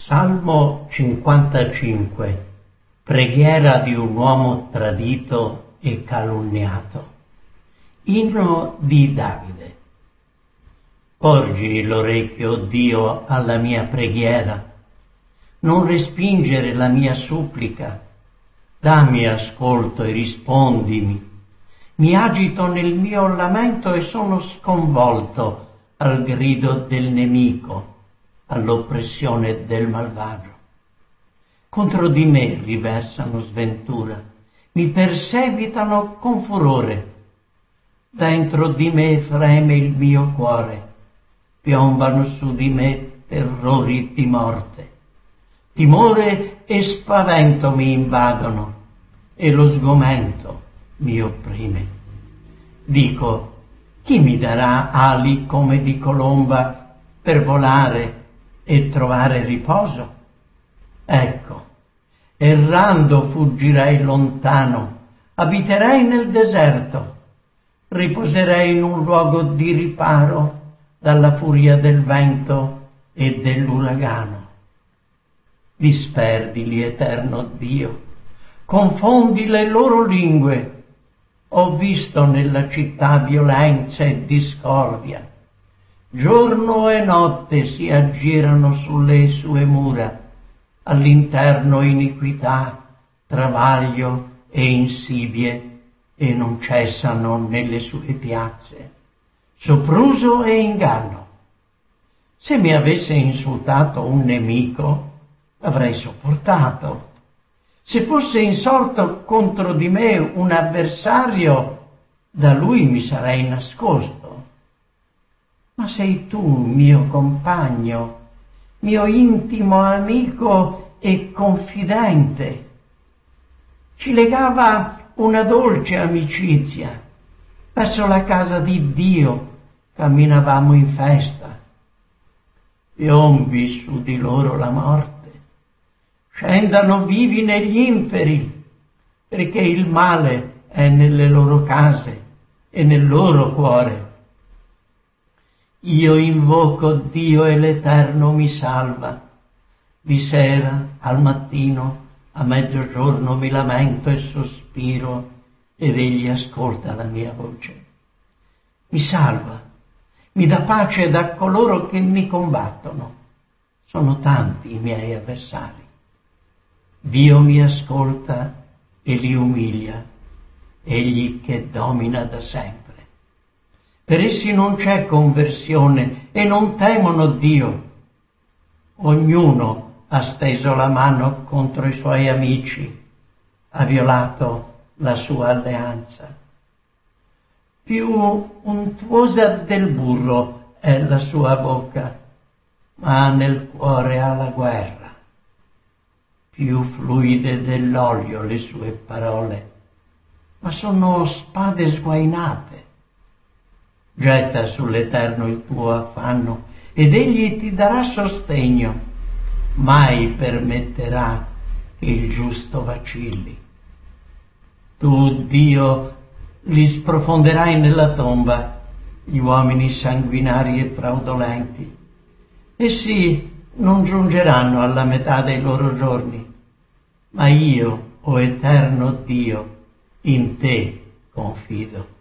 Salmo 55. Preghiera di un uomo tradito e calunniato. Inno di Davide. Porgi l'orecchio, Dio, alla mia preghiera. Non respingere la mia supplica. Dammi ascolto e rispondimi. Mi agito nel mio lamento e sono sconvolto al grido del nemico, all'oppressione del malvagio. Contro di me riversano sventura, mi perseguitano con furore. Dentro di me freme il mio cuore, piombano su di me terrori di morte. Timore e spavento mi invadono e lo sgomento mi opprime. Dico, chi mi darà ali come di colomba per volare e trovare riposo? Ecco, errando fuggirei lontano, abiterei nel deserto, riposerei in un luogo di riparo dalla furia del vento e dell'uragano. Disperdili, eterno Dio, confondi le loro lingue. Ho visto nella città violenza e discordia. Giorno e notte si aggirano sulle sue mura, all'interno iniquità, travaglio e insidie, e non cessano nelle sue piazze. Sopruso e inganno. Se mi avesse insultato un nemico, l'avrei sopportato. Se fosse insorto contro di me un avversario, da lui mi sarei nascosto. Ma sei tu, mio compagno, mio intimo amico e confidente. Ci legava una dolce amicizia. Verso la casa di Dio camminavamo in festa. Piombi su di loro la morte. Scendano vivi negli inferi, perché il male è nelle loro case e nel loro cuore. Io invoco Dio e l'Eterno mi salva. Di sera al mattino, a mezzogiorno mi lamento e sospiro ed egli ascolta la mia voce. Mi salva, mi dà pace da coloro che mi combattono. Sono tanti i miei avversari. Dio mi ascolta e li umilia, egli che domina da sempre. Per essi non c'è conversione e non temono Dio. Ognuno ha steso la mano contro i suoi amici, ha violato la sua alleanza. Più untuosa del burro è la sua bocca, ma nel cuore ha la guerra. Più fluide dell'olio le sue parole, ma sono spade sguainate. Getta sull'Eterno il tuo affanno ed egli ti darà sostegno. Mai permetterà che il giusto vacilli. Tu, Dio, li sprofonderai nella tomba, gli uomini sanguinari e fraudolenti. Essi non giungeranno alla metà dei loro giorni, ma io, o Eterno Dio, in te confido.